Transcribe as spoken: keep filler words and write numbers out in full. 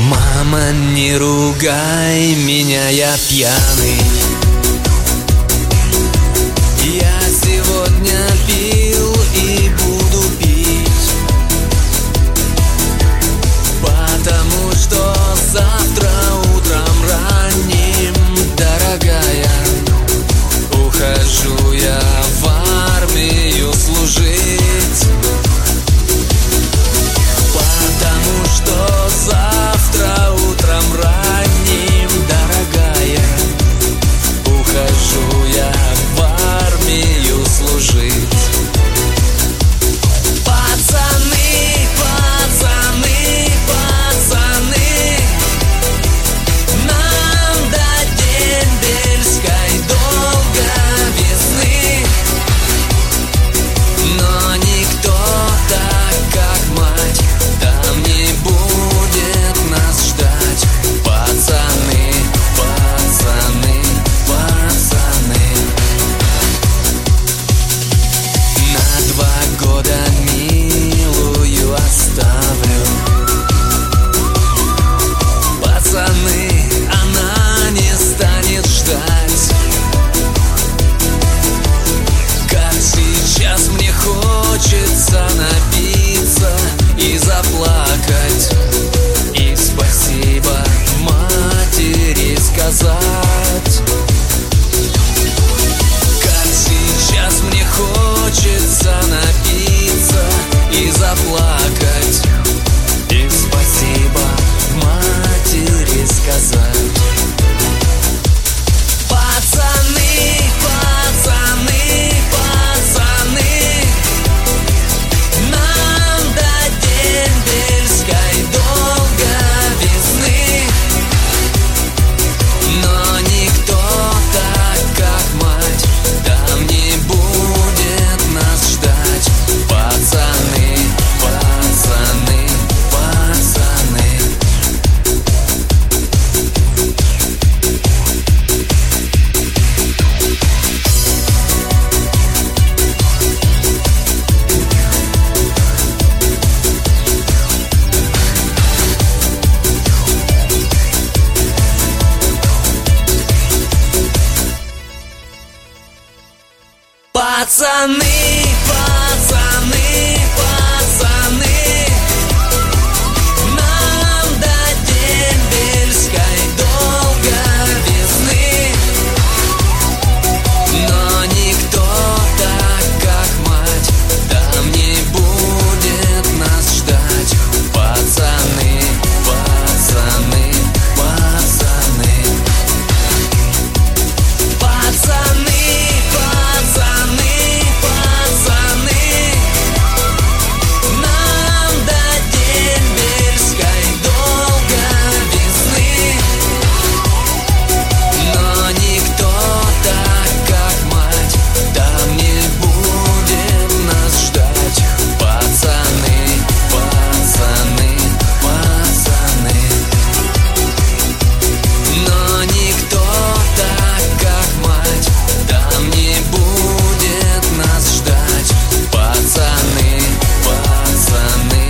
Мама, не ругай меня, я пьяный. Я сегодня пил и буду пить, потому что завтра утром ранним, дорогая, ухожу я в армию служить. Потому что завтра утром ранним, дорогая, ухожу я в армию служить. Пацаны, пацаны, пацаны, нам до дембельской долго весны, но никто так, как мать, там не будет нас ждать. Пацаны, пацаны, пацаны, на два года милую оставлю. Пацаны, она не станет ждать. Как сейчас мне хочется напиться и заплакать, и спасибо матери сказать. Как сейчас мне хочется напиться и заплакать, и спасибо матери сказать. Пацаны, пацаны, пацаны, нам до дембельской долго весны, но никто так, как мать, там не будет нас ждать. Пацаны, пацаны, пацаны. Пацаны.